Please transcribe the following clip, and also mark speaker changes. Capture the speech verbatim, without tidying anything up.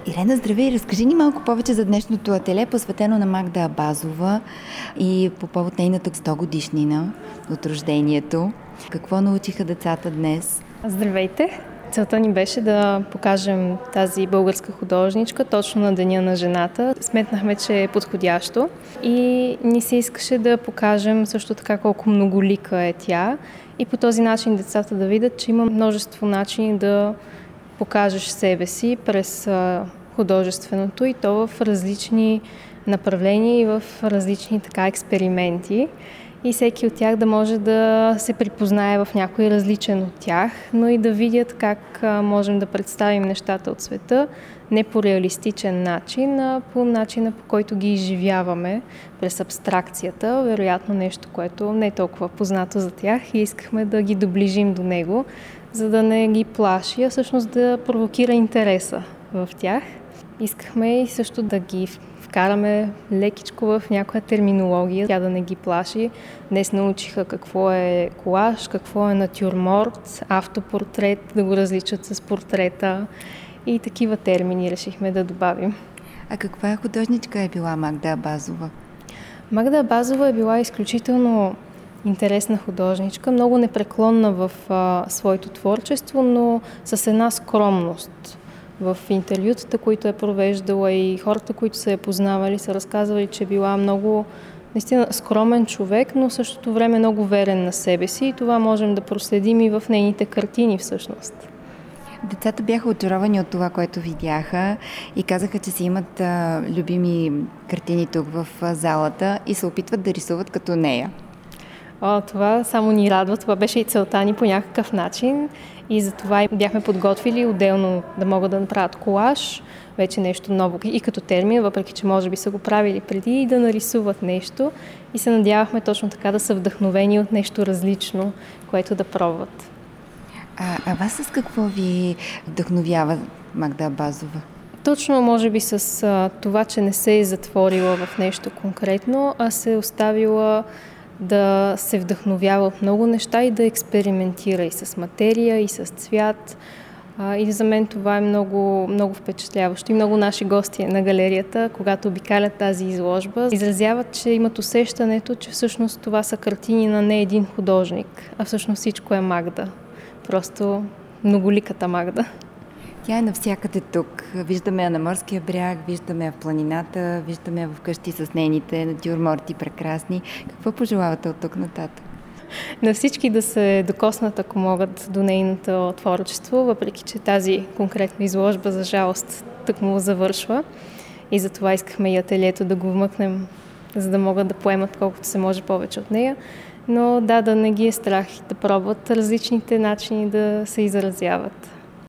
Speaker 1: Ирена, здравей! Разкажи ни малко повече за днешното ателие, посветено на Магда Абазова и по повод нейната сто годишнина от рождението. Какво научиха децата днес?
Speaker 2: Здравейте! Целта ни беше да покажем тази българска художничка точно на Деня на жената. Сметнахме, че е подходящо и ни се искаше да покажем също така колко многолика е тя и по този начин децата да видят, че има множество начини да покажеш себе си през художественото и то в различни направления и в различни така експерименти. И всеки от тях да може да се припознае в някой различен от тях, но и да видят как можем да представим нещата от света не по реалистичен начин, а по начина, по който ги изживяваме през абстракцията. Вероятно нещо, което не е толкова познато за тях и искахме да ги доближим до него, за да не ги плаши, а всъщност да провокира интереса в тях. Искахме и също да ги вкараме лекичко в някоя терминология, тя да не ги плаши. Днес научиха какво е колаж, какво е натюрморт, автопортрет, да го различат с портрета и такива термини решихме да добавим.
Speaker 1: А каква художничка е била Магда Абазова?
Speaker 2: Магда Абазова е била изключително интересна художничка, много непреклонна в а, своето творчество, но с една скромност. В интервютата, които е провеждала и хората, които са я познавали, са разказвали, че е била много наистина скромен човек, но в същото време много верен на себе си и това можем да проследим и в нейните картини всъщност.
Speaker 1: Децата бяха очаровани от това, което видяха и казаха, че си имат а, любими картини тук в а, залата и се опитват да рисуват като нея.
Speaker 2: О, това само ни радва, това беше и целта ни по някакъв начин и затова бяхме подготвили отделно да могат да направят колаж, вече нещо ново и като термин, въпреки че може би са го правили преди и да нарисуват нещо и се надявахме точно така да са вдъхновени от нещо различно, което да пробват.
Speaker 1: А, а вас с какво ви вдъхновява Магда Абазова?
Speaker 2: Точно, може би с а, това, че не се е затворила в нещо конкретно, а се е оставила да се вдъхновява от много неща и да експериментира и с материя, и с цвят. А, и за мен това е много, много впечатляващо. И много наши гости на галерията, когато обикалят тази изложба, изразяват, че имат усещането, че всъщност това са картини на не един художник, а всъщност всичко е Магда. Просто многоликата Магда.
Speaker 1: Тя е навсякъде тук. Виждаме я на морския бряг, виждаме я в планината, виждаме я вкъщи с нейните натюрморти прекрасни. Какво пожелавате от тук нататък?
Speaker 2: На всички да се докоснат, ако могат, до нейното творчество, въпреки че тази конкретна изложба, за жалост, тъкмо завършва. И затова искахме и ателието да го вмъкнем, за да могат да поемат колкото се може повече от нея. Но да, да не ги е страх да пробват различните начини да се изразяват.